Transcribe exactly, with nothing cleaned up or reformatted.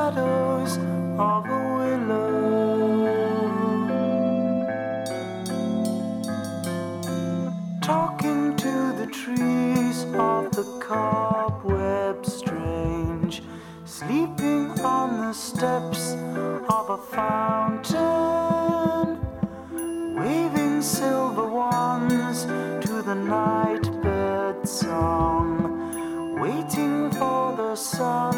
shadows of a willow, talking to the trees of the cobweb strange, sleeping on the steps of a fountain, waving silver wands to the night bird song, waiting for the sun